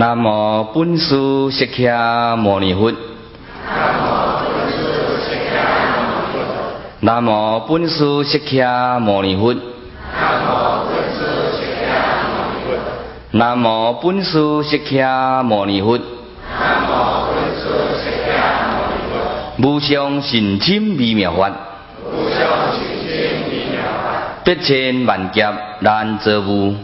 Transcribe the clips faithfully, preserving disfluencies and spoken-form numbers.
南无本师释迦牟尼佛。南无本师释迦牟尼佛。南无本师释迦牟尼佛。无上甚深微妙法，百千万劫难遭遇。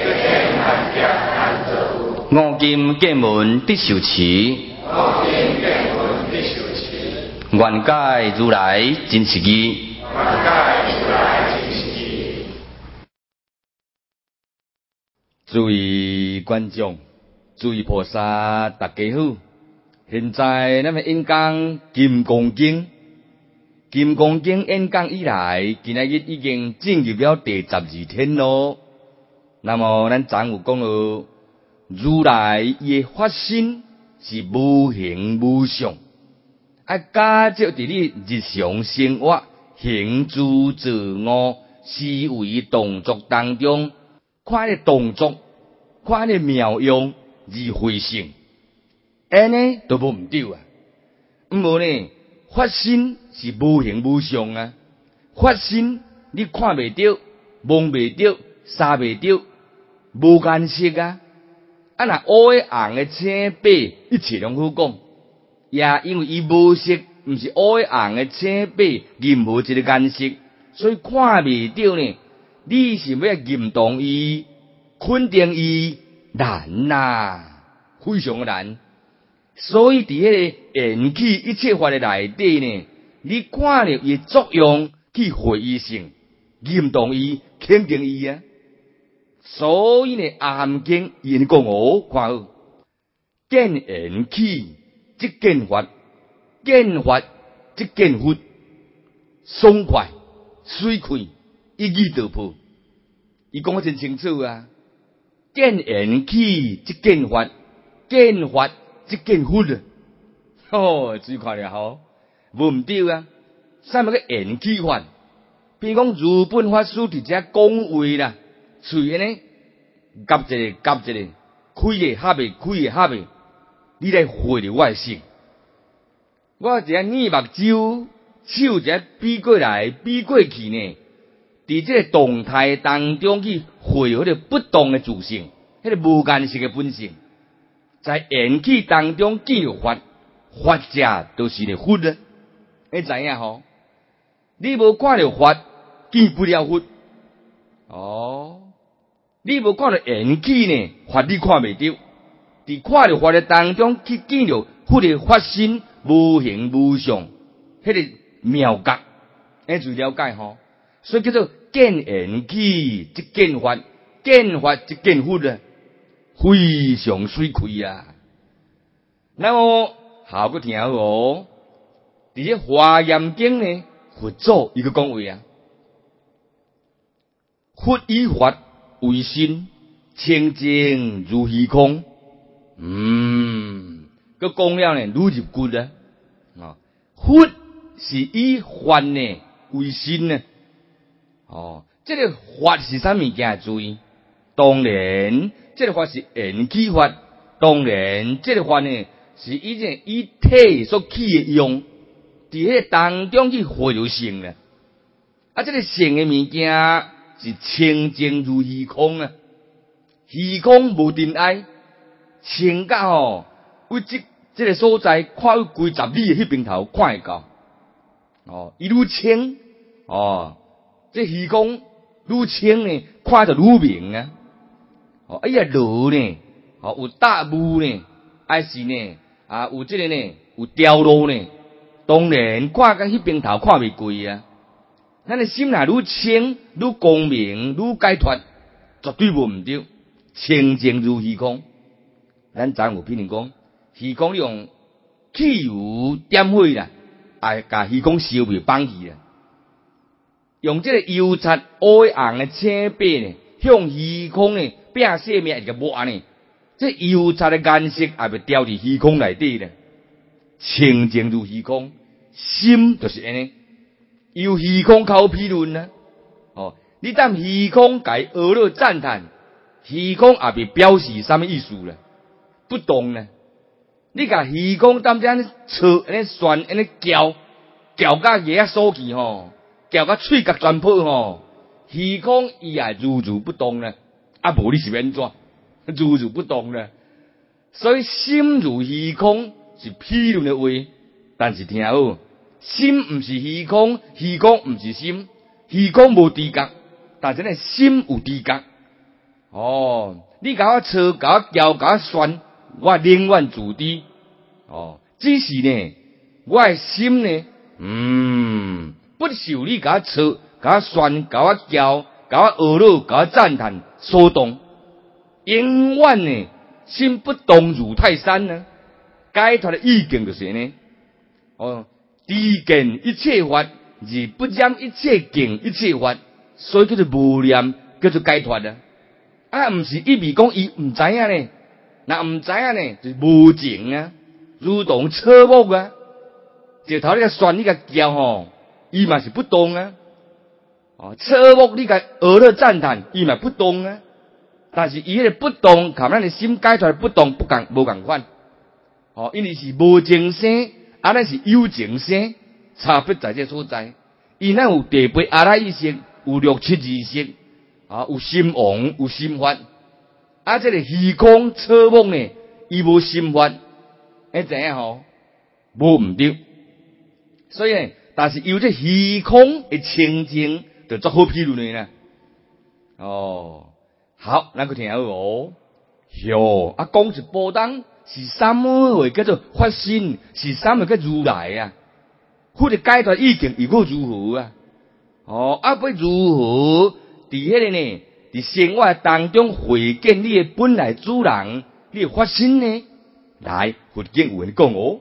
五金剑门得受持，愿解如来真实义。诸位观众，诸位菩萨，大家好。现在咱们演讲《金刚经》，《金刚经》演讲以来，今仔日已经进入了第十二天咯。那么咱昨有讲到，如来伊发心是无形无相，啊，假借伫你日常生活行诸自我思维动作当中，看你动作，看你妙用而回性。安尼都无毋对啊！毋无呢，法身是无形无相啊。法身你看袂着，摸袂着，杀袂着，无颜色啊！啊，若乌诶、红诶、青白，一切拢好讲。也因为伊无色，毋是乌诶、红诶、青白，任何一个颜色，所以看袂着呢。你是要认同伊、肯定伊，难呐，非常诶难。所以伫迄个缘起一切法的内底呢，你看了伊作用去回忆性，认同伊，肯定伊啊。所以呢，阿含经伊讲哦，看好，见缘起即见法，见法即见佛，爽快水快，一语道破。伊讲得真清楚啊，见缘起即见法，见法即见佛啊！哦，注意看了吼，无毋对啊。啥物个缘起法？比如讲如本法师伫遮讲话啦，喙安尼夹一个夹一个，开个合个开个合个，你来会着我诶性。我一下耳目睭，手一下比过来比过去呢，伫这个动态当中去会着迄个不动诶自性，迄个无间性诶本性。在缘起当中见着法，法者就是个佛啊！你知影吼？你无看着法，见不了佛。哦，你无看着缘起呢，法你看袂着。伫看着法的当中去见着佛的法身无形无相，迄个妙觉，你就了解吼。所以叫做见缘起即见法，见法即见佛啊！非常水气啊！那么好个听好哦，伫这华严经呢，佛祖伊个讲话啊，佛以法为身，清净如虚空。嗯，个讲了呢，愈入骨啊！啊，佛是以法呢为身呢。哦，这个法是啥物件？注意，当然。这个法是缘起法，当然，这个法呢是以这以体所起的用，伫迄当中去会着性啊。啊，这个性的物件是清净如虚空啊，虚空无尘埃，清甲吼，为即这个所在看有几十里的迄边头看会到。哦，伊愈清，哦，这虚空愈清呢，看着愈明啊。哦，哎呀，落呢，哦，有大雾呢，还是呢，啊，有这个呢，有掉落呢。当然，看甲迄边头看袂过啊。咱的心若愈清、愈光明、愈解脱，绝对无毋对。清净如虚空，咱昨有批评讲，虚空用汽油点火啦，啊，甲虚空烧灭放去啦。用这个油漆乌诶、红诶、青白呢，向虚空呢。变生命一个抹呢，这油漆的颜色也被掉伫虚空内底咧，清净如虚空，心就是安尼，由虚空口批论啊。哦，你当虚空改俄勒赞叹，虚空也被表示什么意思咧？ 不动呢。你甲鱼缸当这安尼扯，安尼旋，安尼搅，搅甲牙锁去吼，搅甲喙角全破吼，鱼缸伊也如如不动呢。啊，无你是免怎？如如不动呢？所以心如虚空是譬论的话，但是听好，心毋是虚空，虚空毋是心，虚空无知觉，但是呢心有知觉。哦，你甲我扯，甲我搅，甲我旋，我宁愿自知。哦，只是呢，我的心呢，嗯，不受你甲我扯，甲我旋，甲我搅，甲我懊恼，甲我赞叹所动，永远呢。心不动如泰山呢？解脱的意境就是呢。哦，知见一切法，而不染一切境一切法，所以叫做无念，叫做解脱啊。啊，唔是意味讲伊唔知影呢，那唔知影呢，就是无情啊，如同车木啊。就头你个旋你个叫吼，伊嘛是不动啊。哦，车木你个耳乐赞叹，伊嘛不动啊。但是伊迄个不动，甲咱的心解出来不动不共无共款，哦，因为是无情生，啊，咱是有情生，差别在这所在。伊咱有地杯阿赖意识，有六七意识，啊，有心王，有心法，啊，这个虚空车梦呢，伊无心法，会知影吼？无毋对。所以呢，但是有这虚空的清净，就足好譬如呢啦，哦。好，咱个听好哦。哟，啊，讲是波当是什么话叫做发心？是什么叫如来啊？或者解脱意境又个如何啊？哦，啊，要如何？伫迄个呢？伫生活当中会见你的本来主人，你发心呢？来，佛经有人讲哦，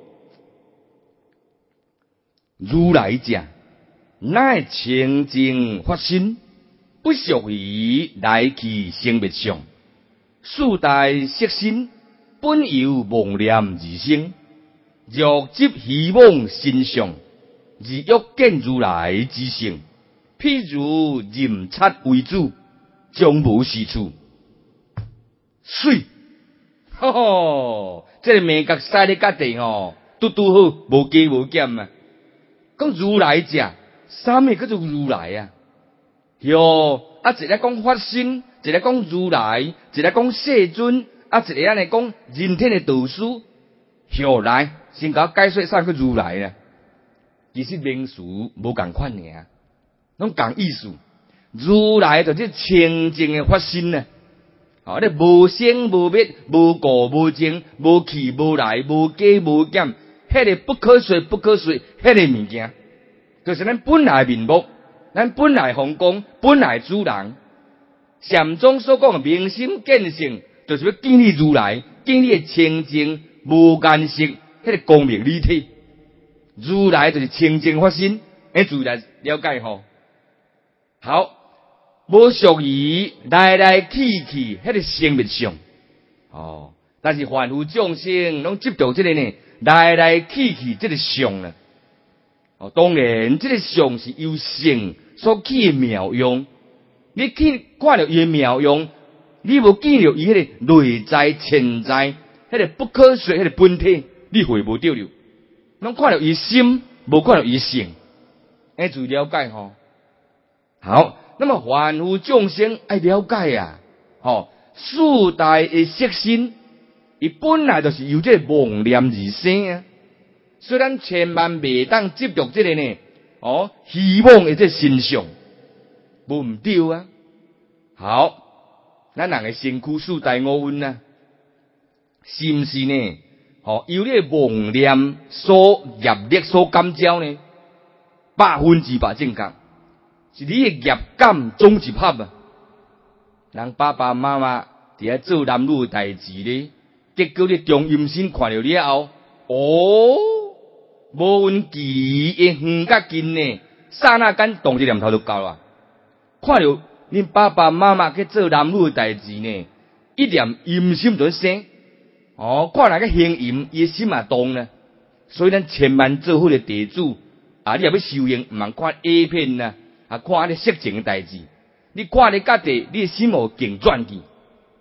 如来者，乃清净发心。不属于来去生灭相，四大色身本由妄念而生，若执希望心相，而欲见如来之性。譬如任刹为主，将无是处。水，吼吼，这个面角塞咧甲地吼，拄拄好，无加无减啊。讲如来者，啥物叫做如来啊？哟，啊，一个讲法身，一个讲如来，一个讲世尊，啊，一个安尼讲人天的导师。哟，来，先甲我解说啥叫如来呢？其实名词无共款尔，拢共意思。如来就是清净的法身呢，哦，你无生无灭，无故无净，无去无来，无加无减，迄个不可说不可说，迄个物件，就是咱本来面目。咱本来皇宫，本来主人，禅宗所讲的明心见性，就是要见你如来，见你的清净无间色，迄个光明立体。如来就是清净法身，诶，自然了解吼。好，无属于来来去去迄个生灭相，哦，但是凡夫众生拢执着这个呢，来来去去这个相呢。哦，当然，这个相是由性所起的妙用。你去看到伊的妙用，你无见到伊迄个内在潜在，迄个不可说迄个本体，你会无着了。侬看到伊心，无看到伊性，哎，注意了解吼。好，那么凡夫众生爱了解啊，吼，四大的色身，伊本来就是由这个妄念而生啊。虽然千万袂当执着这个呢，哦，希望的这身相，无毋对啊。好，咱人的身躯四大五蕴啊，是毋是呢？哦，由你妄念所业力所感召呢，百分之百正确，是你的业感总集合啊。人爸爸妈妈伫遐做男女的代志咧，结果你中阴身看到了后，哦。无论距离远甲近呢，刹那间动一念头就够了。看到恁爸爸妈妈去做男女的代志呢，一念阴心就生。哦，看哪个行淫，伊心也动呢。所以咱千万做好个地主啊！你若要修行，毋通看 A 片呐，啊，看迄个色情的代志。你看咧家己，你的心无境转去。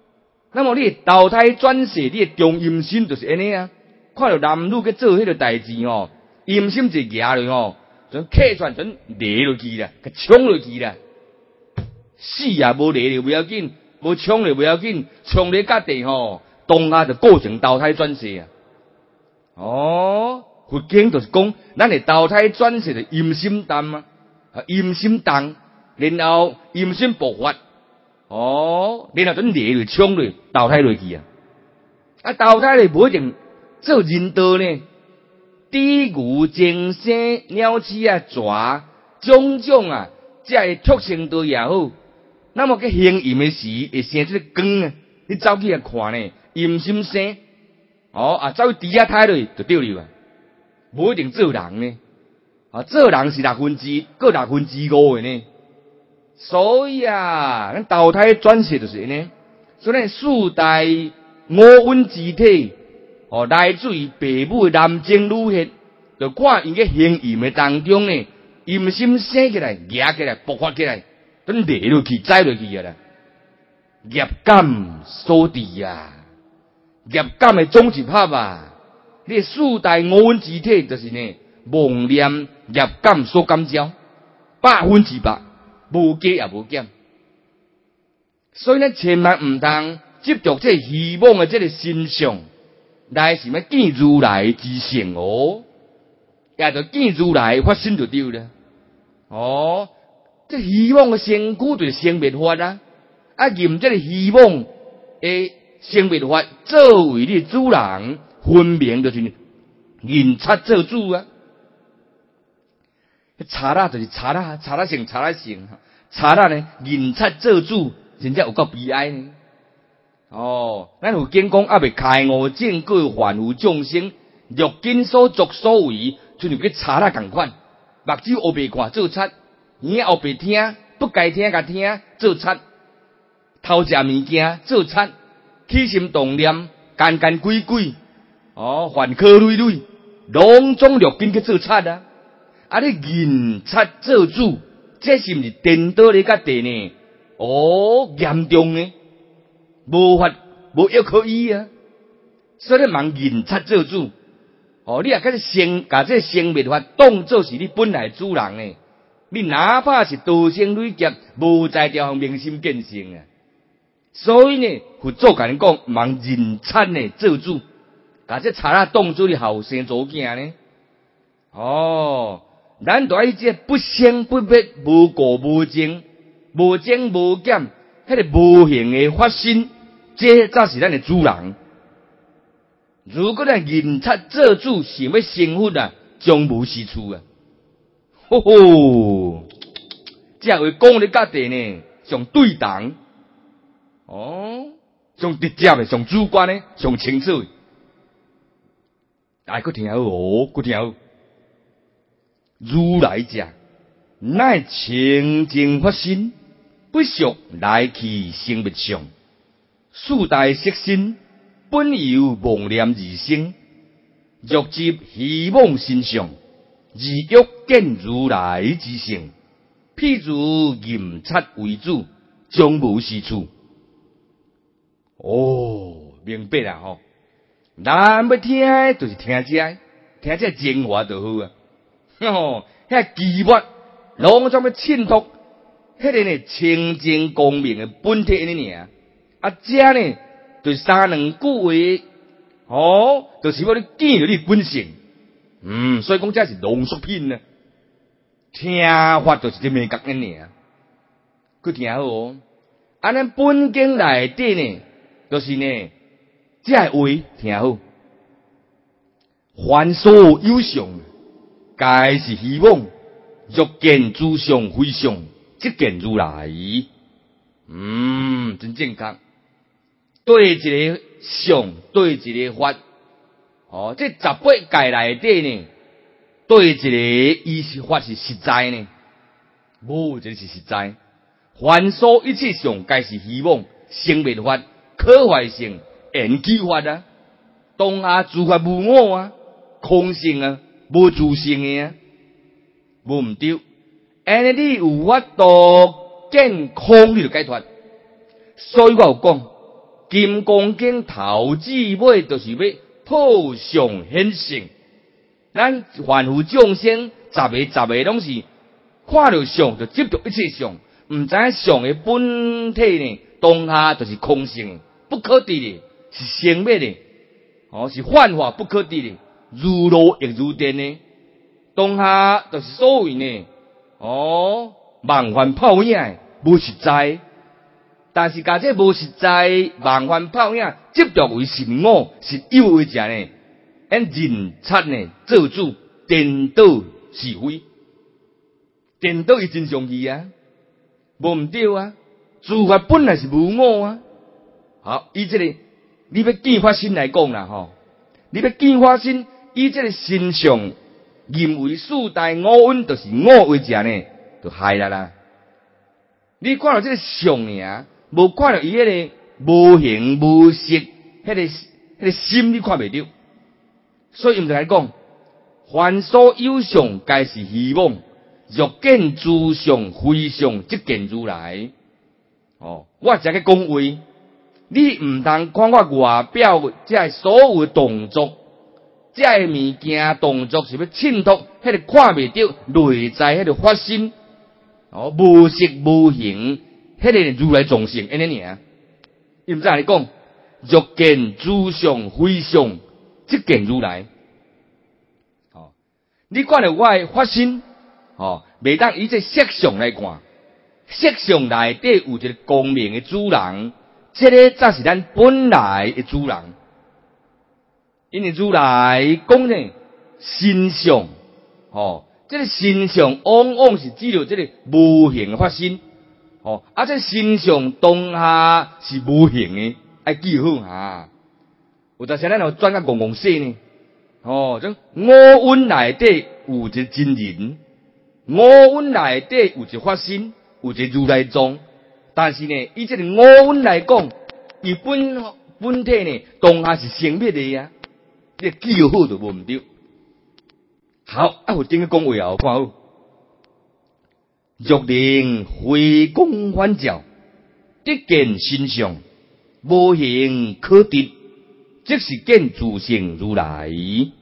那么你投胎转世，你的中阴身就是安尼啊。看到男女去做迄个代志哦，阴身一举落哦，就客串准掠落去啦，甲冲落去啦。死也无掠着不要紧，无冲着不要紧，冲咧甲地吼，当下就构成投胎转世啊。哦，佛经就是讲，咱的投胎转世的阴心重啊，阴心重，然后阴心爆发，哦，然后准掠落冲落投胎落去啊。啊，投胎咧无一定做人道呢，猪牛精生鸟鼠啊蛇种种啊，这个畜生道也好，那么个行淫的时会生这个光啊，你走去啊看呢，阴心生，哦啊，走去猪仔胎落就对了啊，无一定做人呢，啊，做人是六分之，各六分之五的呢，所以啊，咱投胎转世就是呢，所以四代五蕴之体。哦，来自于父母男精女血，就看因个行淫的当中呢，阴心生起来、压起来、爆发起来，都掠落去、栽落去啊啦。业感所致啊，业感的总集合啊，你四大五蕴之体就是呢，妄念业感所感召，百分之百，无加也无减。所以呢，千万唔通执着这虚妄的这个心相。来是要见如来之性哦，也就见如来发生就对了。哦，这虚妄的身躯就是生灭法啊，啊，任这个虚妄的生灭法作为你主人，分明就是人贼做主啊。查啦就是查啦，查啦性查啦性，查啦呢人贼做主，真正有够悲哀呢。哦，咱有经讲，还未开悟正果，凡夫众生，若今所作所为，就像去查啦共款，目睭黑白看做贼，耳黑白听，不该听甲听做贼，偷食物件做贼，起心动念干干鬼鬼，哦，犯科累累，拢总若今去做贼啊！啊，你人贼做主，这是毋是颠倒咧甲地呢？哦，严重呢！无法无药可医啊，所以你忙人贼做主。哦，你也甲这生，甲这生灭法当作是你本来主人呢。你哪怕是道生累劫，无在条明心见性啊。所以呢，佛祖甲你讲，忙人贼呢做主，甲这贼仔当作你后生祖囝呢。哦，咱都爱这不生不灭、无过无净、无增无减，迄个无形的发生。这才是咱的主人。如果咱人贼做主，想要成佛啊，将无是处啊！吼吼，这话讲咧甲地呢，上对当哦，上直接的，上主观的，上清楚的。大家搁听好哦，搁听好。如来者，乃清净法身，不属来去生灭相。四大色身本由妄念而生，若执虚妄心相，而欲见如来之性。譬如淫贼为主，将无是处。哦，明白啦吼！咱要听就是听这，听这精华就好啊。吼，遐奇妙，拢总要衬托迄个呢清净光明的本体安尼尔。啊，这呢，就是三两句话，哦，就是要你见到你本性，嗯，所以讲这是浓缩品呢。听法就是这么讲安尼啊，佮听好哦。啊，咱本经内底呢，就是呢，这话听好，凡所有相，皆是虚妄，若见诸相非相，即见如来。嗯，真正确。对一个相，对一个法，哦，这十八界内底呢，对一个意识法是实在呢，无一个是实在。凡所一切相，皆是虚妄，生灭法、可坏性、缘起法啊，当下诸法无我啊，空性啊，无自性的啊，无毋对。安尼你有法度见空，你就解脱。所以我有讲。 金刚经头至尾都是要破相显性。咱凡夫众生，十个十个拢是看到相就执着一切相，毋知影相的本体呢，当下就是空性，不可得的，是生灭的，哦，是幻化不可得的，如露亦如电呢。当下就是所谓呢，哦，梦幻泡影，无实在。但是，甲这无实在、梦幻泡影执着为神我、是有为者呢，因人察呢做主，颠倒是非，颠倒伊真相义啊，无毋对啊。诸法本来是无我啊。好，以这个你要见法身来讲啦，吼，你要见法身，以这个身相认为四大五蕴就是我为者呢，就害啦啦。你看到这个相尔，无看到伊迄个无形无色，迄个迄个心你看袂到，所以毋是来讲，凡所有相皆是虚妄，若见诸相非相，即见如来。哦，我只个讲话，你毋通看我外表这所有的动作，这物件动作是要衬托迄个看袂到内在迄个发生，哦，无色无形。迄个如来众生，安尼尔，伊毋知安尼讲，若见诸相非相，即见如来。哦，你看到我的发心，哦，袂当以这色相来看，色相内底有一个光明的主人，这个才是咱本来的主人。因为如来讲呢，心相，哦，这个心相往往是指着这个无形的发生。哦，啊，这身相当下是无形的，爱记好哈。有阵时咱要转个公公说呢，哦，种五蕴内底有一个真人，五蕴内底有一个法身，有一个如来藏。但是呢，以这个五蕴来讲，伊本本体呢，当下是生灭的呀，你记好就无毋对。好，啊，我顶个讲话啊，看好。若能回光返照，得见真相，无形可得，即是见自性如来。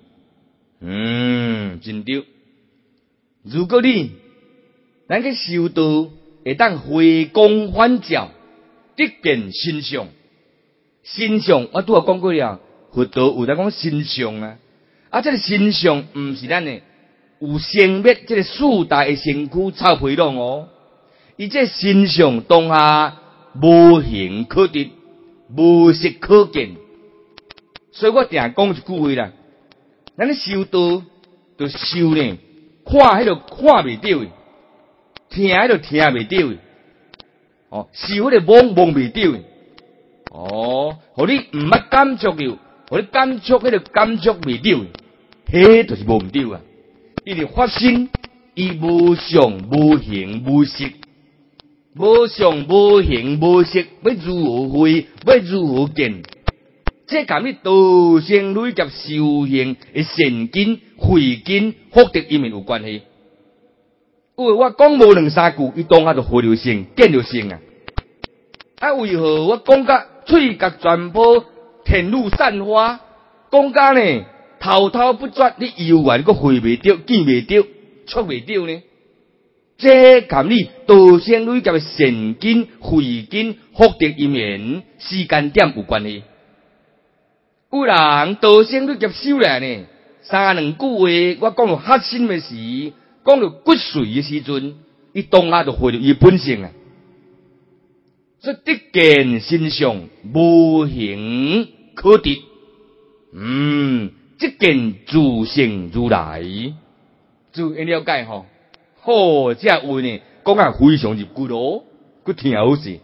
嗯，真对。如果你咱去修道，会当回光返照，得见真相。真相我拄仔讲过了，佛道有在讲真相啊，啊，这个真相毋是咱的。有生灭这个四大的身躯臭皮囊哦，伊这身相当下无形可得，无色可见。所以我定讲一句话啦，咱咧修道就修呢，看迄个看袂到的，听迄个听袂到的，哦，受迄个摸摸袂到的，哦，互你毋捌感触着，互你感触迄个感触袂到的，迄就是无毋对啊。伊的发生，伊无相无形无色，无相无形无色，要如何会？要如何见？这甲你道生累劫修行的善根、慧根、福德因缘有关系。因为我讲无两三句，伊当下就会着性，见着性啊！啊，为何我讲甲喙角全部天露散花，讲甲呢？滔滔不绝，你游玩个会袂到，见袂到，触袂到呢？这甲你道生累劫的善根、慧根、福德因缘时间点有关系。有人道生累劫修来呢，三两句话，我讲到核心的时，讲到骨髓的时阵，伊当下就回到伊本性啊。所以得见真相，无形可得。嗯。即见自性如来，就会了解吼。好，这话呢，讲啊非常入骨咯，佮听好势。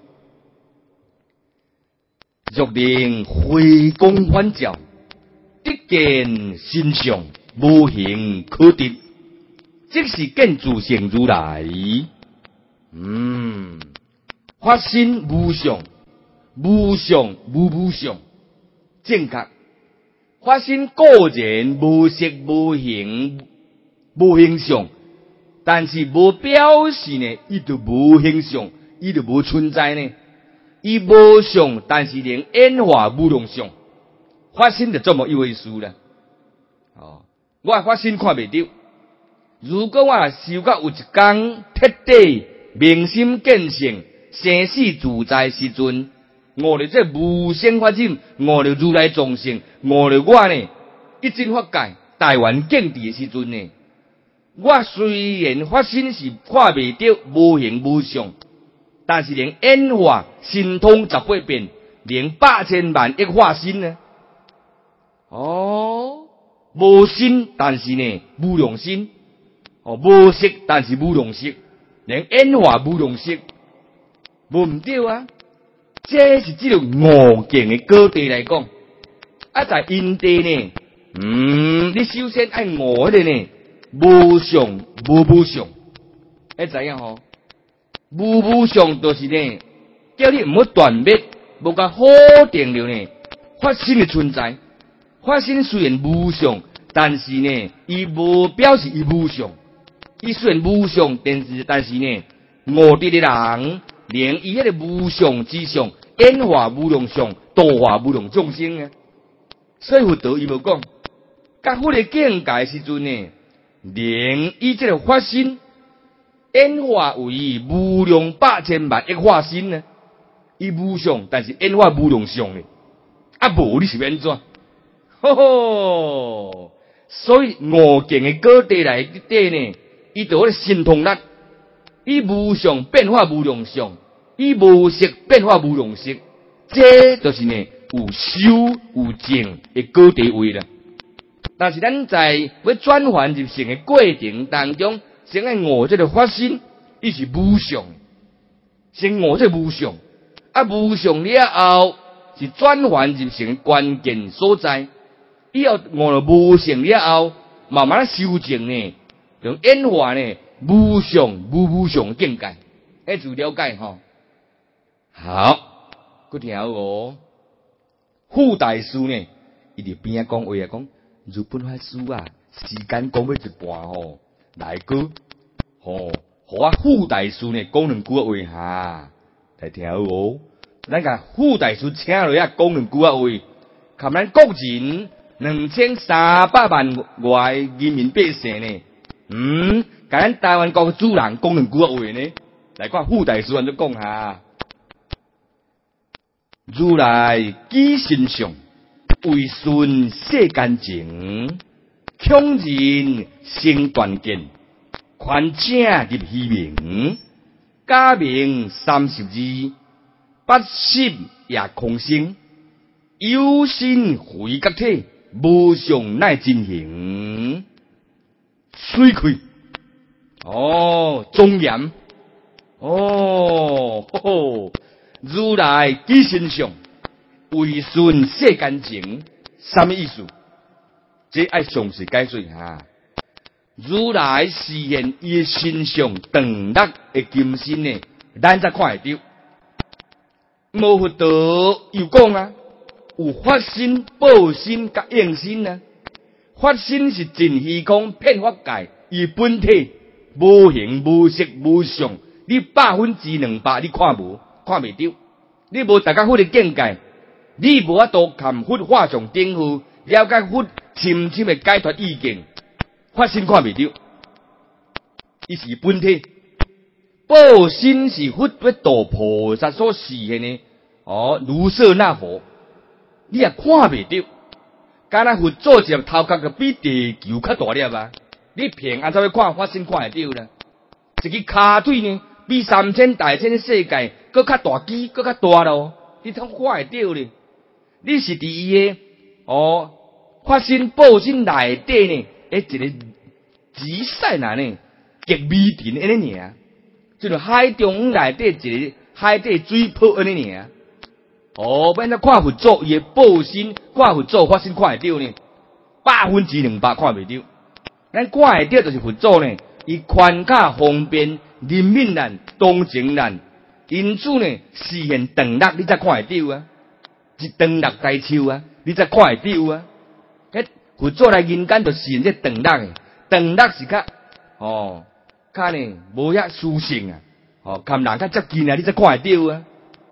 若能回光返照，得见真相，无形可得，即是见自性如来。嗯，发心无相，无相无无相，正确。发生固然无色无形无形象，但是无表示呢，伊就无形象，伊就无存在呢。 伊无相，但是能演化无量相。法身就这么一回事啦。哦，我法身看袂到。如果我修到有一天彻底明心见性、生死自在时阵，悟着这无生法忍，悟着如来众生，悟着我呢一真法界台湾境地的时阵呢，我虽然法身是看袂到无形无相，但是能演化神通十八变，能百千万亿化身呢。哦，无身，但是呢无量身。哦，无色，但是无量色，能演化无量色，无毋对啊！这是这个悟境的高地来讲，啊，在因地呢，嗯，你首先爱悟迄个呢，无相无无相，会知影吼？无无相就是呢，叫你毋好断灭，无甲否定了呢，法身的存在。法身虽然无相，但是呢，伊无表示伊无相。伊虽然无相，但是但是呢，悟得的人，连伊迄个无相之相，演化无量相，度化无量众生啊。所以佛陀伊无讲，甲佛的境界时阵呢，连伊这个法身演化为无量百千万亿化身呢，伊无相，但是演化无量相呢，啊无你是要安怎？吼吼！所以悟境的高地内底呢。伊就迄个神通力，伊无相变化无量相，伊无色变化无量色，这就是呢有修有证的高地位啦。但是咱在要转换入性的过程当中，先爱悟这个法身，伊是无相，先悟这无相，啊无相了后是转换入性的关键所在。伊要悟了无相了后，慢慢修正呢。用演化呢，无相无无相境界，哎，就了解吼。好，佮听哦。傅大师呢，伊伫边仔讲话啊，讲日本法师啊，时间讲要一半吼，来个吼，互我傅大师呢讲两句话哈，来听哦。咱甲傅大师请落遐讲两句话，含咱国人两千三百万外人民百姓呢。嗯，甲咱台湾国主人讲两句话呢，来看傅大师安怎讲下。如来起身相，为顺世间情，强人生断见，宽正入虚名，假名三十二，八十也空生，有心回觉体，无相乃真形。水开哦，庄严哦，吼吼，如来起身相，为顺世间情，什么意思？这爱详细解说哈。如来实现伊的身相长乐的金身呢，咱才看会到。无佛陀又讲啊，有法身、报身、甲应身啊。法身是真虚空遍法界，伊本体无形无色无相，你百分之两百你看无看袂到，你无大家佛的境界，你无法度含佛画上顶负，了解佛深深的解脱意境，法身看袂到，伊是本体。报身是佛要度菩萨所示现的，哦，如舍那佛，你也看袂到。敢若佛做一粒头壳，个比地球较大粒啊！你平安怎要看法身看会到啦？一个骹腿呢，比三千大千的世界搁较大机，搁较大咯，你通看会到咧？你是伫伊个哦法身报身内底呢，诶一个紫色呐呢，极微尘安尼尔，就像海中内底一个海底水泡安尼尔。哦，要咱看佛做伊的报身，看佛做法身看会到呢，百分之两百看袂到。咱看会到就是佛做呢，伊宽卡方便，灵敏咱，动情咱，因此呢，实现长乐你才看会到啊，一长乐大手啊，你才看会到啊。迄佛做来人间就实现这长乐的，长乐是较哦，较呢无遐殊胜啊，哦，含人较接近啊，你才看会到啊。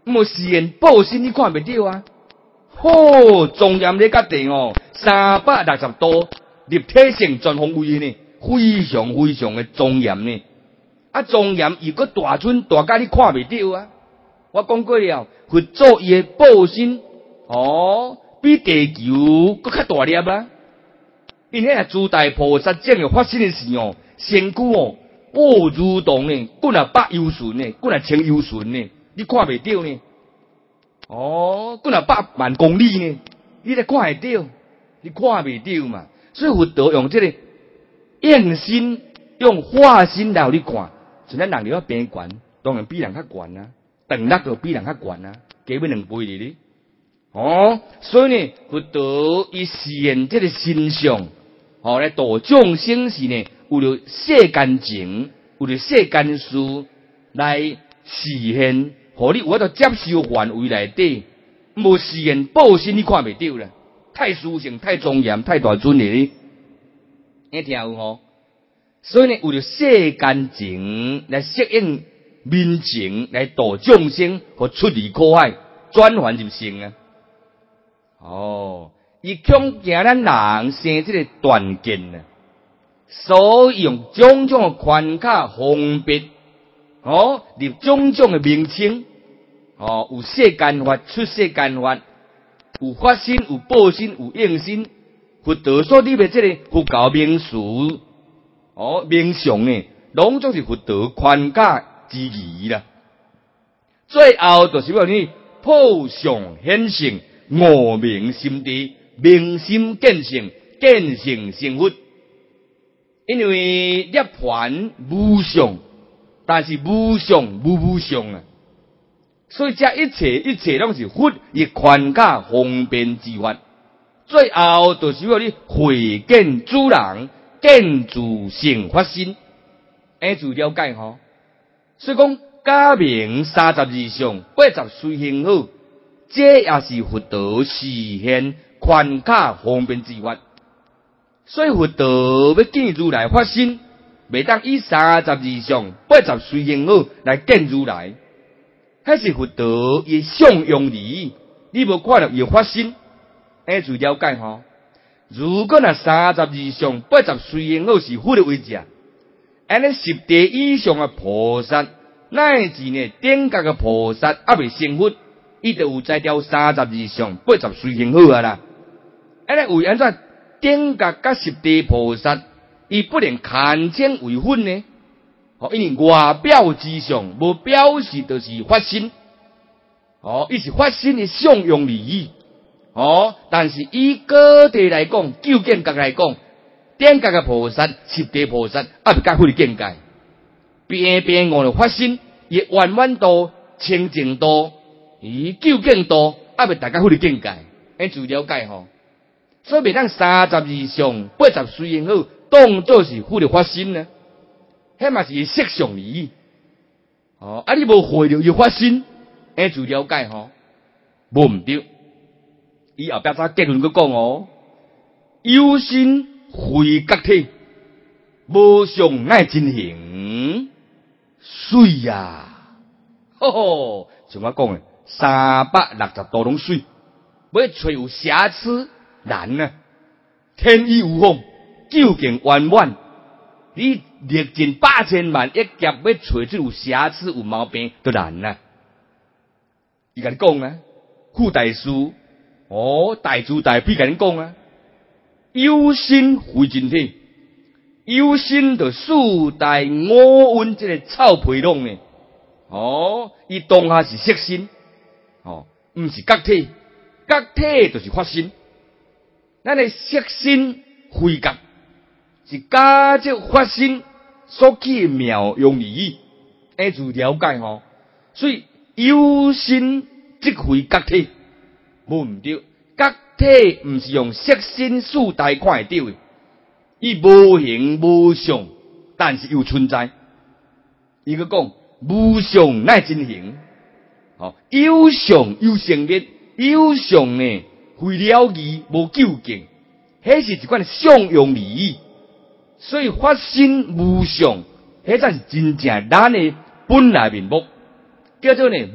无誓言报身你看袂到啊！好庄严咧，甲地哦，三百六十度立体性全方位呢，非常非常的庄严呢。啊，庄严又搁大尊大甲你看袂到啊！我讲过了，佛祖伊的报身哦，比地球搁较大粒啊！因迄个诸大菩萨正要发生的时哦，身躯哦，哦如同呢，几若百由旬呢，几若千由旬呢，你看袂到呢？哦，几若百万公里呢，你才看会到，你看袂到嘛？所以佛陀用这个应身，用化身来互你看，像咱人了变悬，当然比人较悬啊，长力就比人较悬啊，加要两倍哩哩。哦，所以呢，佛陀伊示现这个身相，哦来度众生时呢，有了世间情，有了世间事来示现，互你有法度接受范围内底，无示现报身你看袂到啦，太殊胜、太庄严、太大尊哩，你听有吼？所以呢，有了世间情来适应民情，来度众生，和出离苦海，转凡入圣啊！哦，伊恐惊咱人生这个断见啊，所以用种种的关卡方便，哦，立种种的名称，哦，有世间法，出世间法，有法身，有报身，有应身，佛陀所立的这个佛教名词，哦，名相呢，拢总是佛陀宽假之义啦。最后就是要你破相显性。我明心地，明心见性，见性成佛。因为涅槃无相，但是无相无无相啊，所以这一切一切拢是佛以宽假方便之法。最后就是要你会见主人，见自性发心，哎，就了解吼。所以讲假名三十二相，八十随行好。这也是佛陀示现宽假方便之法，所以佛陀要见如来发心，未当以三十二相八十随行好来见如来，迄是佛陀以相用理，你无看到伊发心，哎，就了解吼。如果那三十二相八十随行好是佛的为者，安尼十地以上的菩萨，乃至呢顶格的菩萨还未成佛。伊就有在条三十二相八十随行好啊啦，安尼为安怎顶格甲十地菩萨，伊不能堪称为佛呢？哦，因为外表之相无表示就是发心，哦，伊是发心的相用利益，哦，但是以个体来讲，究竟格来讲，顶格嘅菩萨、十地菩萨，啊，是甲佛的境界，边边我的发心，亦圆满度、清净度。伊究竟度，啊，未大家好的境界，安就了解吼。所以未当三十二相八十随行好，当作是佛的发心呢，迄嘛是色相理。哦，啊，你无会着伊发心，安就了解吼。无毋对，伊后壁再结论佮讲哦，有心非觉体，无相乃真形，水呀，吼吼，像我讲诶。三百六十度拢水，要找有瑕疵难啊！天衣无缝，究竟圆满。你历尽八千万一劫，要找出有瑕疵、有毛病，都难啊！伊甲你讲啊，富大师哦，大慈大悲甲你讲啊，有心非真体，有心就四大五蕴这个臭皮囊呢。哦，伊当下是色心。哦，毋是觉体，觉体就是发心。咱的色心非觉，是假借发心所起妙用利益，哎，就了解吼。所以有心即非觉体，无毋对。觉体毋是用色心四大看会到的，伊无形无相，但是又存在。伊个讲无相乃真形。哦，有相有成立，有相呢非了义无究竟，迄是一款相用利益。所以发心无相，迄才是真正咱的本来面目，叫做呢无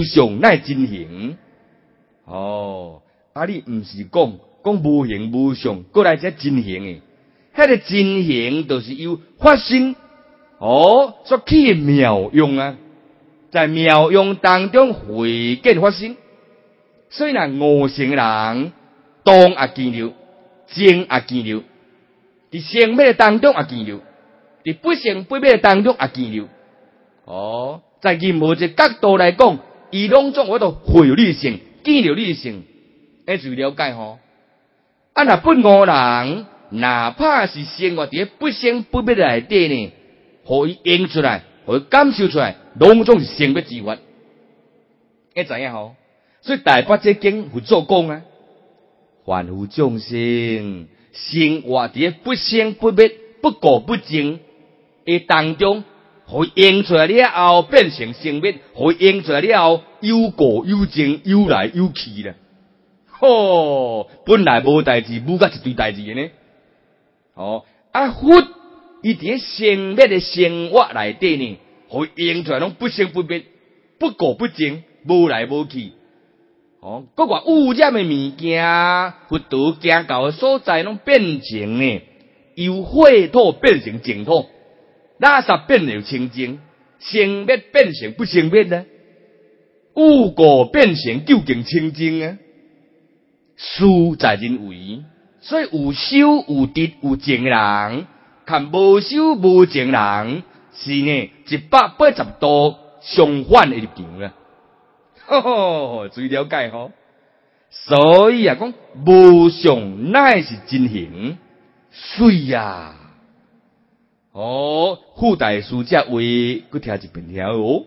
无相乃真形。哦，啊你毋是讲讲无形无相，过来才真形诶。迄个真形就是由发生哦所起诶妙用啊，在妙用当中回见发生。所以若五成人动也见了，静也见了，伫生灭当中也见了，伫不生不灭当中也见了。哦，在任何一个角度来讲，伊拢总我都会有理性，见了理性，哎，就了解吼。啊，若不五人，哪怕是生活伫不生不灭内底呢，互伊用出来，互伊感受出来，拢总是生灭之法。会知影吼？所以大八节经有做讲啊，凡夫众生生活伫不生不灭、不垢不净诶当中，互伊用出来了后，变成生灭；互伊用出来了后，有垢有净，有来有去啦。吼，本来无代志，无甲一堆代志呢。哦，啊佛伊伫生灭诶生活内底呢，互伊用出来拢不生不灭、不垢不净，无来无去。哦，各个污染的物件，佛陀行到的所在，拢变成呢，由秽土变成净土，垃圾变成清净，生灭变成不生灭呢，污垢变成究竟清净啊。事在人为，所以有修有德有情人，看无修无情人，是呢一百八十度相反的立场啊。吼吼，注意了解吼。所以啊，讲无相乃是真形，水呀。哦，富大师这话，佮听一遍听哦。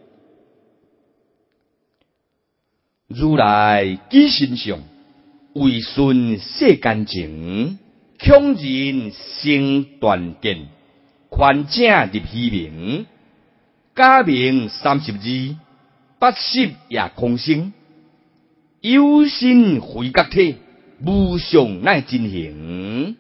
如来基身上，为顺世间情，强人生断见，宽正入虚名，假名三十二。八十也空性，有心非觉体，无相乃真形。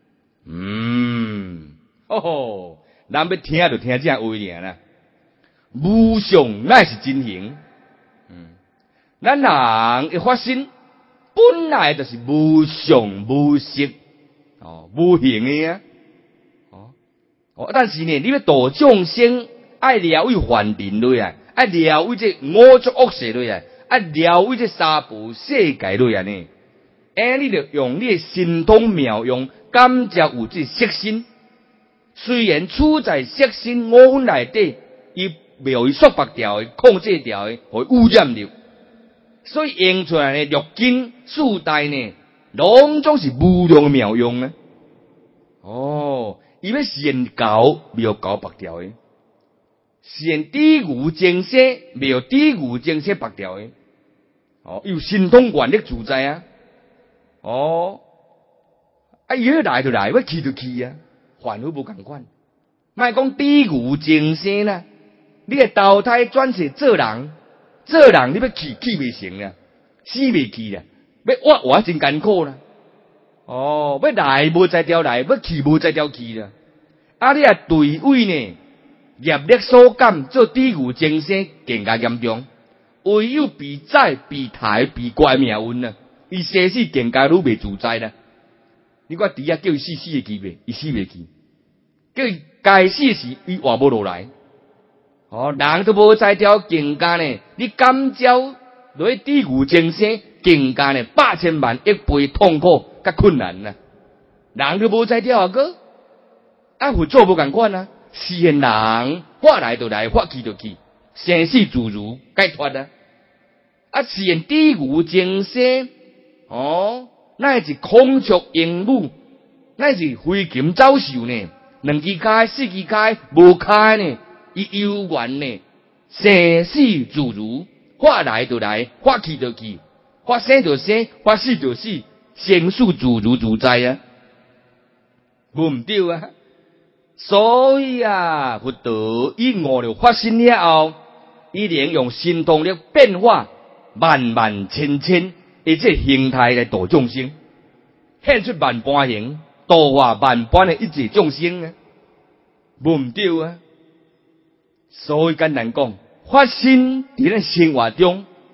嗯，吼吼，咱要听就听这话尔啦。无相乃是真形。嗯，咱人的发生本来就是无相无色，哦，无形的啊。哦，哦，但是呢，你要度众生，爱疗愈凡人类啊。啊，疗愈这五浊恶世类啊，啊，疗愈这三部世界类啊呢。哎，你就用你的神通妙用，感觉有这色身。虽然处在色身五分内底，伊未有束缚掉的、控制掉的，会污染了。所以用出来的六根四大呢，拢总是无量的妙用啊。哦，伊要现搞，未有搞白掉的。现地无精色，没有地无精色白掉的。哦，有神通愿力自在啊。哦，啊，伊要来就来，要去就去啊。凡夫无共款，莫讲地无精色啦。你个投胎转世做人，做人你要去去未成啊，死未去啦，要活活真艰苦啦。哦，要来无再条来，要去无再条去啦。啊，你啊对位呢？业力所感做地狱精神更加严重，唯有比在比台比怪命运啊！伊生死更加愈未自在啦。你看底下叫伊死死会去未？伊死未去，叫伊该死时伊活无落来。哦，人都无在条更加呢，你感召落地狱精神更加呢百千万亿倍痛苦甲困难啊！人都无在条啊个，啊佛做无共款啊！是人发来就来，发去就去，生死自如，解脱啊！啊，是人地狱精神，哦，乃是孔雀鹦鹉，乃是飞禽走兽呢？两支开，四支开，无开呢？伊悠远呢？生死自如，发来就来，发去就去，发生就生，发死就死，生死自如自在啊！无毋对啊！所以啊，佛陀以五力发生了后，伊连用神通力变化万万千千，而且形态来度众生，现出万般形，度化万般的一切众生啊，无毋对啊。所以简单讲，发生伫咱生活中，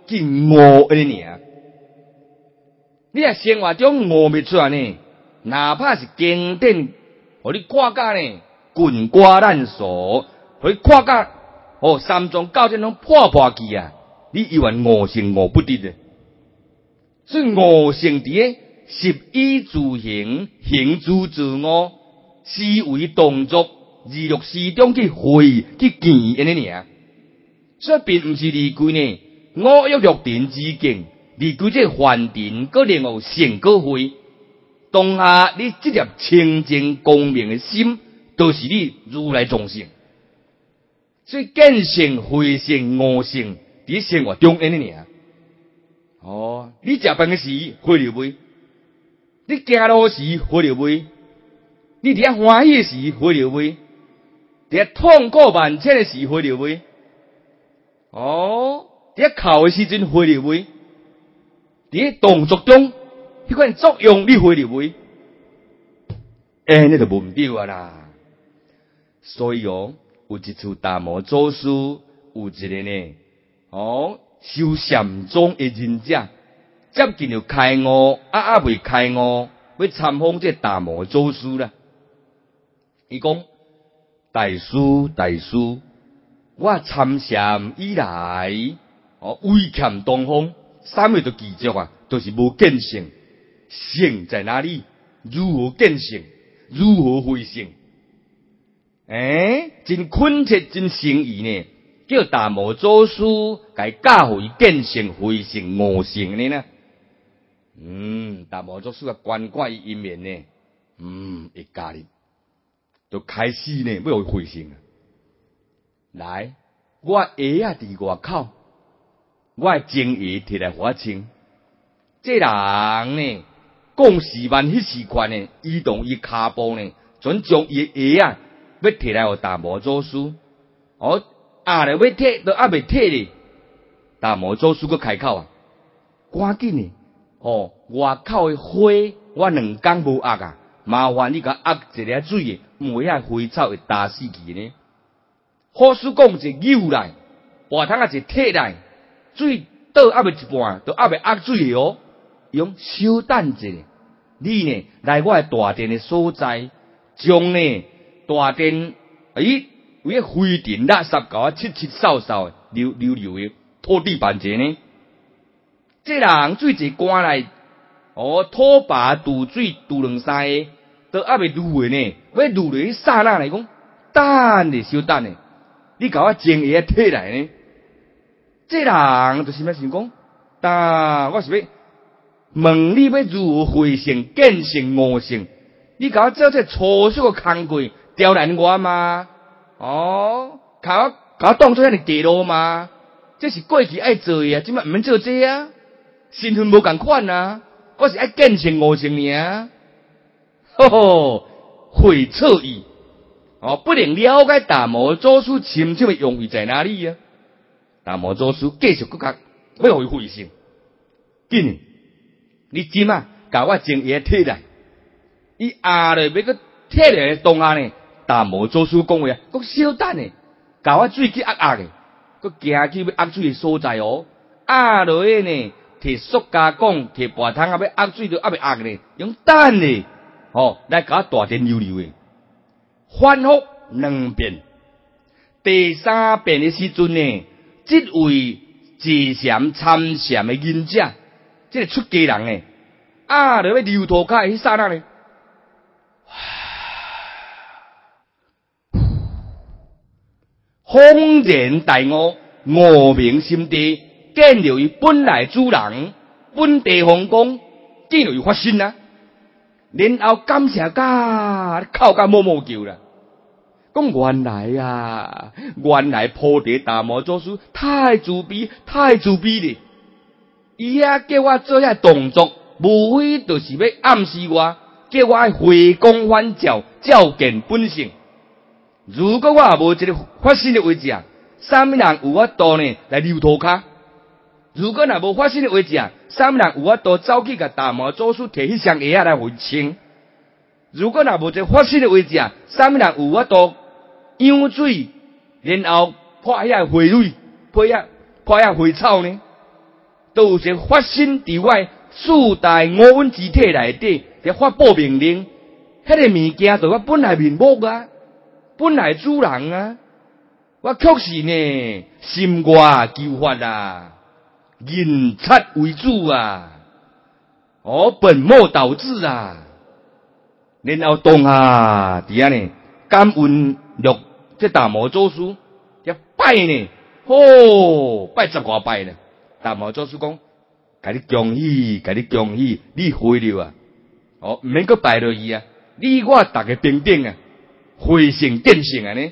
去悟安尼尔。你若生活中悟袂出来呢，哪怕是经典，互你看甲呢滚瓜烂熟，互你看甲哦三宗教典拢破破去啊，你依然悟性悟不得的。所以悟性伫诶习以自行，行之自悟，思维动作，自律思中去会去见安尼尔。所以并毋是离开呢五欲六尘之境，离开这凡尘，个另有成果会。当下你这粒清净光明的心，都是你如来众生。所以见性、慧性、悟性，伫生活中安尼尔。哦，你食饭时会了未？你行路时会了未？你伫遐欢喜时会了未？伫遐痛苦万千的时会了未？哦，伫遐哭的时阵会了未？伫遐动作中，迄款作用你会了未？哎，那就无毋对啊啦。所以哦，有一处达摩祖师有一个呢，哦。修禅宗的仁者接近了开悟，啊啊未开悟，要参访这达摩祖师啦。伊讲：大师大师，我参禅以来，哦，唯欠东方，三位都记住啊，都、就是无见性。性在哪里？如何见性？如何会性？诶、欸，真恳切，真诚意呢。叫达摩祖师甲伊教诲伊见性、慧性、悟性呢呢？嗯，达摩祖师啊，观看伊因缘呢，嗯，会加入，就开始呢要有慧性啊。来，我鞋啊伫外口，我精鞋摕来互我穿。这人呢，讲时万迄时款呢，移动伊骹步呢，准将伊鞋啊要摕来互达摩祖师，哦。啊！来要摕都还未摕咧，达摩祖师佫开口啊，赶紧诶！哦，外口诶花我两工无压啊，麻烦你甲压一个水诶，毋会遐花草会打死去呢。好事讲一牛来，外头啊一铁来，水倒还未一半，都还未压水诶哦。用小等一下，你呢来我诶大殿诶所在，将呢大殿诶。为个灰尘垃圾搞啊，七七扫扫溜溜溜的拖地板者呢？这人水一关来，哦，拖把渡水渡两三个，都还未入的呢。要入的刹那来讲，等咧小等咧，你搞我精液摕来呢？这人就是咩想讲？但我是要问你要如何回性、见性、悟性？你搞我做这粗俗的工具，刁难我吗？哦，甲我甲我当作遐尼低落嘛？这是过去爱做诶啊，即摆毋免做这啊，身份无共款啊，我是爱见性悟性尔。吼吼，会错意哦，不能了解达摩祖师深深诶用意在哪里啊？达摩祖师继续搁甲要互伊会性，紧，你即啊，甲我精液摕来，伊压咧要搁摕来当下呢？达摩祖师讲话啊，讲小等诶，甲我水去压压诶，佮行去要压水诶所在哦，压落去呢，摕塑胶管，摕拔桶啊，要压水就压未压咧，用等咧，哦，来甲我大电溜溜诶，反复两遍，第三遍诶时阵呢，即位自禅参禅诶忍者，即个出家人诶，压落要流涂骹诶迄刹那呢。恍然大悟，悟明心地，见到伊本来主人，本地皇宫，见到伊发心啊！然后感谢甲哭甲摸摸叫啦，讲原来啊，原来菩提达摩祖师太慈悲，太慈悲咧！伊遐叫我做遐动作，无非就是要暗示我，叫我爱回光返照，照见本性。如果我也无一个发心的位置啊，啥物人有法度呢来溜涂骹？如果若无发心的位置啊，啥物人有法度走去甲达摩祖师摕迄双鞋来回清？如果若无一个发心的位置啊，啥物人有法度养水，然后泼遐花蕊，泼遐泼遐花草呢？ 都有些发生伫我四大五蕴之体内底，伫发布命令。迄个物件就我本来面目啊，本来主人啊，我确实呢心外求法啊，人察为主啊，哦本末倒置啊，然后当下伫安尼感恩录这大摩祖师，一拜呢，哦拜十外拜呢，大摩祖师讲，甲你恭喜，甲你恭喜，你会了啊，哦毋免阁拜落去啊。你我大家平等啊，回性见性啊呢。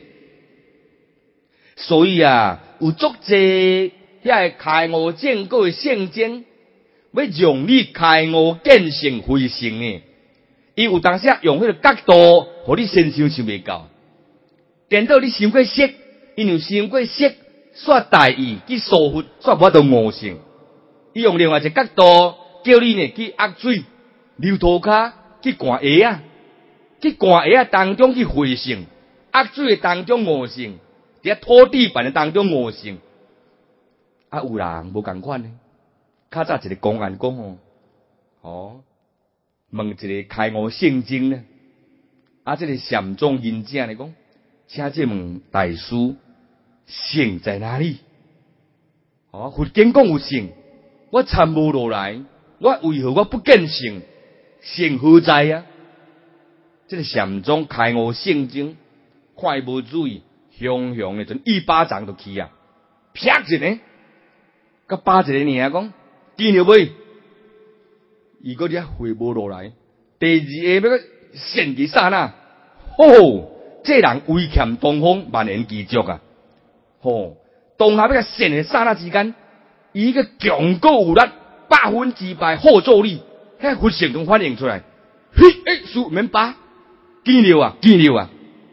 所以啊，有足济遐个开悟证果的圣经，要让你开悟见性回性呢。伊有当时用迄个角度，互你先想想袂到。等到你想过色，因为想过色，煞大意去疏忽，煞无法度悟性。伊用另外一个角度，叫你呢去压水、流涂骹、去灌鞋啊。去灌鞋当中去回性，压水的当中悟性，伫土地板的当中悟性。啊，有人无共款呢。较早一个公案讲哦，哦，问一个开悟圣经呢，啊，这个禅宗仁者呢讲，请这问大师，性在哪里？哦，佛经讲有性，我参无落来，我为何我不见性？性何在啊？这个禅宗开悟圣经，看伊无注意，雄雄的，阵一巴掌就去啊，啪一个，甲巴一个尔讲，见了未？伊个只回无落来，第二下要个现去刹那，吼，这人威欠东方万年之足啊！吼，当下要个现的刹那之间，伊个强过有力，百分之百后坐力，迄佛性中反映出来，嘿，诶，数免巴。见了啊，见了啊，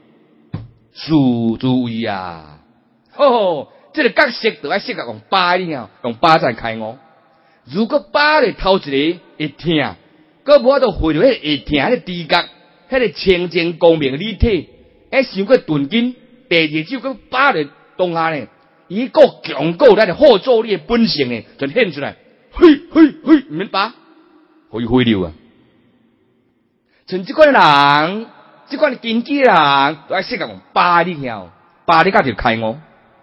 数诸位啊，吼，这个角色就要适合用巴哩啊，用巴才开悟。如果巴咧头一个会听，搁无法度回到迄会听迄个知觉，迄个清净光明立体，哎，想过顿紧，第二首搁巴咧当下呢，伊个强过咱的后坐力的本性呢，就显出来，嘿嘿嘿，毋免巴，互伊回流啊，像即款人。即款经济人都爱适合用巴力晓，巴力甲就开悟。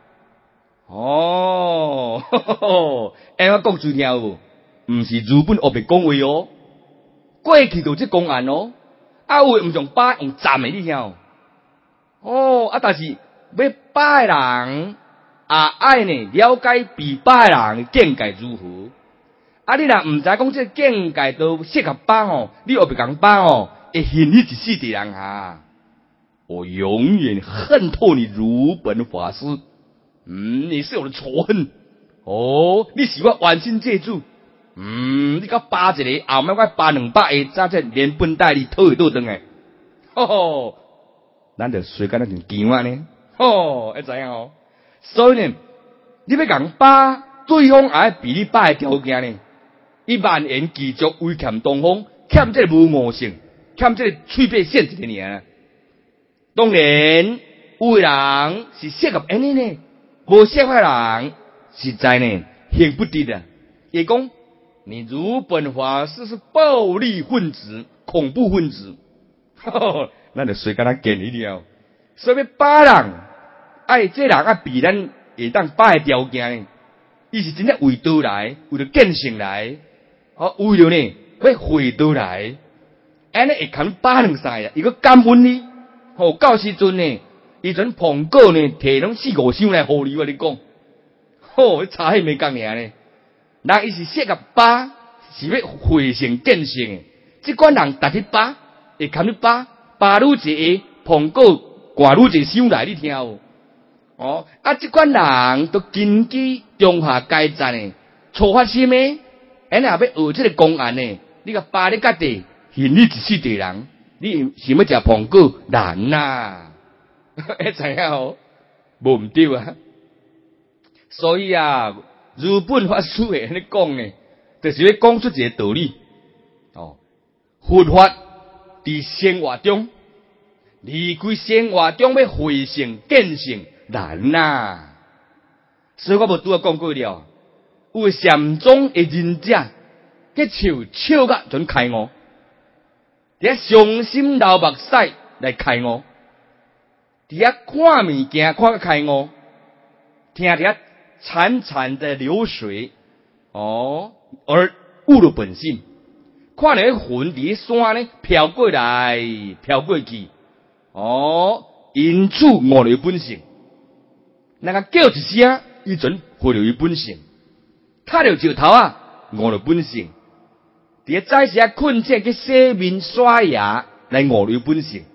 哦，呵呵呵安怎讲最听有无？毋是日本学别讲话哦，过去就即公案哦。啊，有诶毋用巴用站诶，你晓？哦，啊，但是要巴诶人也爱呢了解被巴诶人诶境界如何。啊，你若毋知讲即境界都适合巴哦，你学别讲巴哦。会恨你一世的人啊！我永远恨透你如本法师。嗯，你是我的仇恨。哦，你是我冤亲债主。嗯，你甲巴一个，后尾我巴两百个，早才连本带利讨会倒转来。吼吼，咱就随干那种惊啊呢。吼，会知影哦。所以呢，你要讲巴，对方也比你巴的条件呢，伊万言继续威欠东方，欠这个无悟性。欠这个喙白现一个尔，当然有的人是适合安尼呢，无适合的人实在呢行不得的。也讲你如本法师是暴力分子、恐怖分子，咱就随跟他建议了。所以巴人爱这人啊，比咱会当巴的条件呢，伊是真正为倒来，为了见性来，哦，为了呢要回倒来。安尼会肯巴两三呀，伊个感恩你，吼、哦，到时阵呢，伊阵捧果呢，摕拢四五箱来互你，我你讲，吼、哦，差迄没讲尔呢。人伊是适合巴，是要回性见性的。即款人逐日巴，会肯你巴，巴愈一个捧果，挂愈一个箱来，你听有？哦，啊，即款人都根据中下阶层的初发心的，安尼也要学即个公案呢，你个巴你家己。恨你一世地人，你想要食苹果难呐，会知影哦？无毋对啊！所以啊，日本法师会安尼讲呢，就是要讲出一个道理哦。佛法伫生活中，离开生活中要回性见性难呐。所以我无拄啊讲过了， 有禅宗的仁者，去笑笑甲准开悟，伫遐伤心流目屎来开悟，伫遐看物件看个开悟，听伫遐潺潺的流水，哦，而悟入本性。看到迄云伫山咧飘过来飘过去，哦，因此悟入本性。那个叫一声，伊准回入本性。踏着石头啊，悟入本性。伫早时啊困醒去洗面刷牙来悟入本性。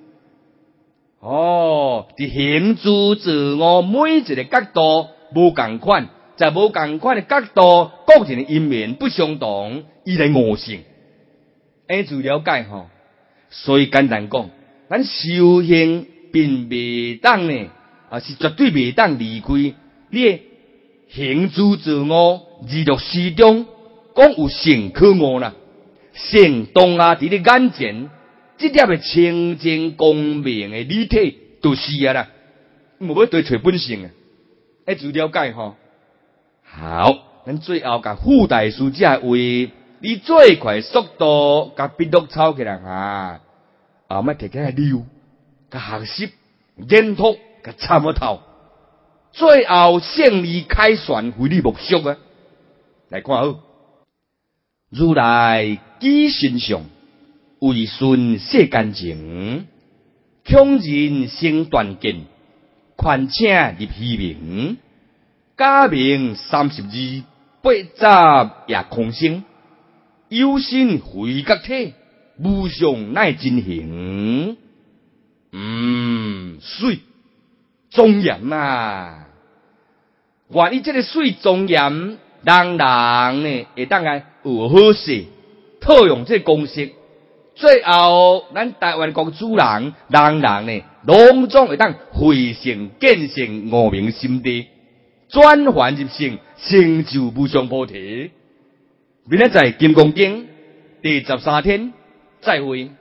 哦，伫行住坐卧每一个角度无共款，在无共款的角度，各人的因缘不相同，伊来悟性。安自了解吼，所以简单讲，咱修行并未当呢，啊是绝对未当离开你行住坐卧二六时中，讲有性可悟啦，性当啊伫你眼前，这粒的清净光明的理体就是啊啦，无要对找本性啊，安自了解吼。好，咱最后甲副大师这位。你最快速度，甲笔录抄起来啊！后尾摕起来溜，甲学习、研读、甲参个透，最后胜利凯旋，为你目标啊！来看好，如来己身上，为顺世间情，强人生断见，宽请入虚名，假名三十二，八十也空生。有心回觉体，无上乃真形。嗯，水庄严啊！原来这个水庄严，人人呢会当来有好势，套用这个公式。最后，咱台湾国主人，人人呢，拢总会当回性见性，悟明心地，转凡入圣，成就无上菩提。明仔载金刚经第十三天，再会。